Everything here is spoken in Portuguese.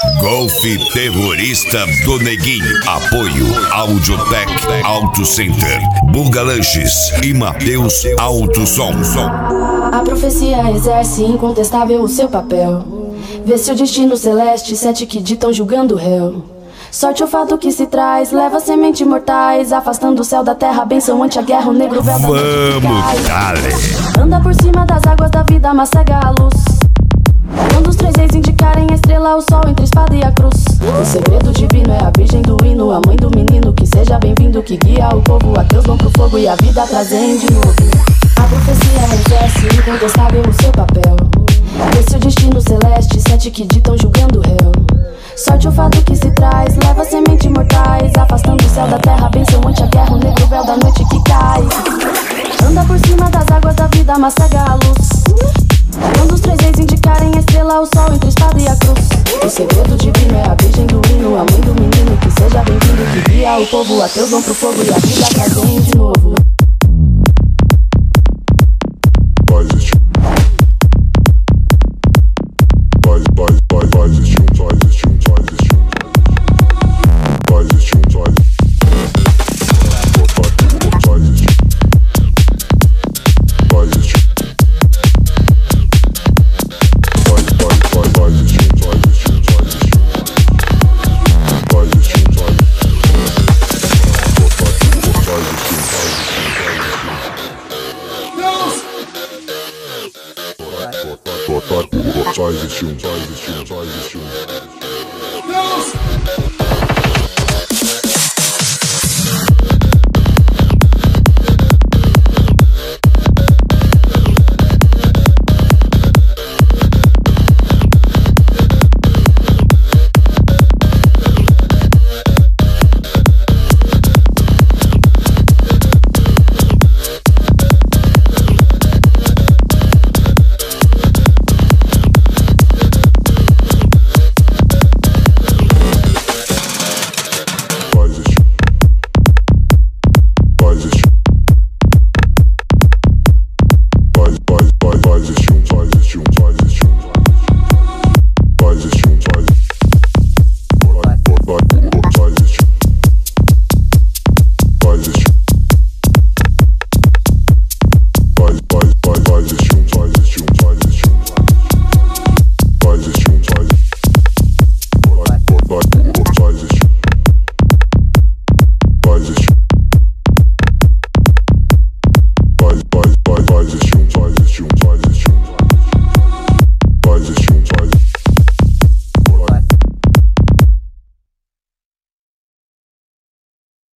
Golfe Terrorista do Neguinho. Apoio Audiotech Auto Center, Buga Lanches e Mateus Auto Som. A profecia exerce incontestável o seu papel. Vê se o destino celeste, sete que ditam julgando o réu. Sorte o fato que se traz, leva semente mortais, afastando o céu da terra, benção ante a guerra, o negro véu da noite que cai. Dale. Anda por cima das águas da vida, mas cega a luz. Quando os três reis indicarem a estrela, o sol entre a espada e a cruz. O segredo divino é a virgem do hino, a mãe do menino, que seja bem-vindo, que guia o povo. Ateus vão pro fogo e a vida trazem de novo. A profecia exerce incontestável o seu papel. Esse é o destino celeste, sete que ditam julgando o réu. Sorte o fato que se traz, leva semente mortais, afastando o céu da terra, benção ante a guerra, o negro véu da noite que cai. Anda por cima das águas da vida, mas cega a luz. Quando os três reis indicarem a estrela, o sol entre a espada e a cruz. O segredo divino é a virgem do hino, a mãe do menino, que seja bem-vindo, que guia o povo. Ateus vão pro fogo e a vida trazem de novo. Só existe um.